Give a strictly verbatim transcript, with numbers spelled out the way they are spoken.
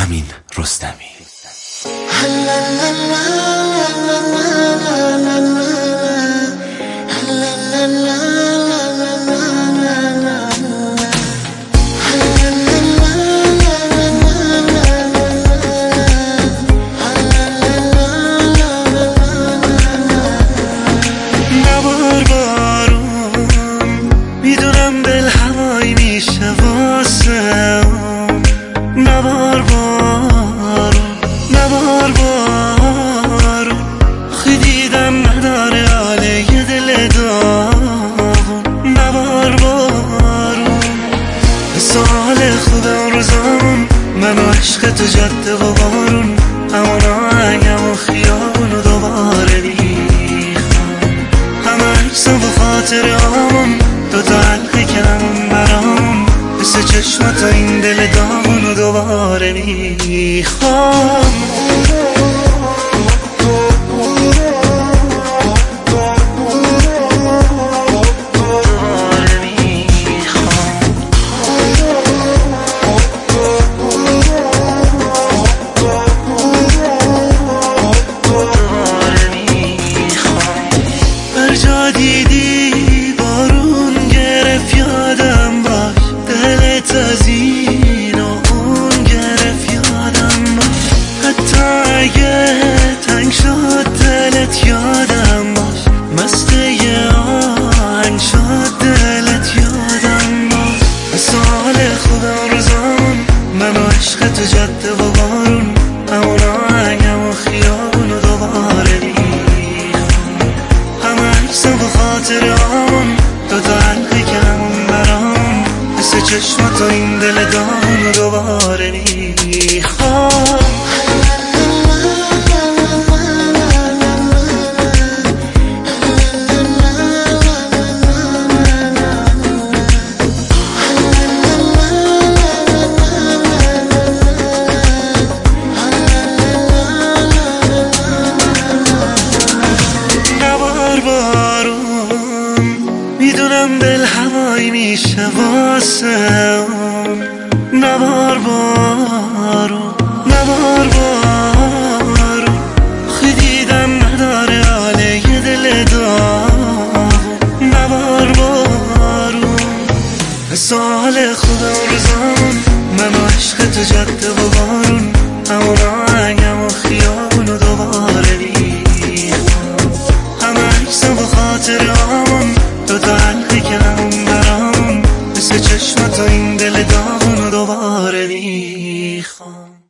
امین رستمی. نبار بارو نبار بارو خی دیدم نداره حاله یه دل داغون. نبار بارو سال خوبه روزامون من و عشق تو جاده و بارون، همون آهنگم و خیابون و دوباره میخوام. همه عکسا و خاطر همون دو تا حلقه کمون برامون، مثل چشمات این دل داغون و دوباره میخوام. دیدی بارون گرفت یادم باش، دلت از این و اون گرفت یادم باش. حتی اگه تنگ شد دلت یادم باش، مست یه آهنگ شد دلت یادم باش. مثال خدا روزان من و عشق تو جاده و بارون، همون آهنگم و خیابون و دوباره خاطر آمون دو تا حلقه کمون برام، مثل چشمات این دل داغون و دوباره میخوام. میدونم دل هوایی میشه واسه اون. نبار بارو نبار بارو خی دیدم نداره حاله یه دل داغون. نبار بارو سال خدا روزان من و عشق تو جاده و بارون، همون آهنگم و خیابون و دوباره میخوام. همه عکسا و خاطر همون دو تا حلقه کمون برام، مثل چشمات این دل داغون و دوباره میخوام.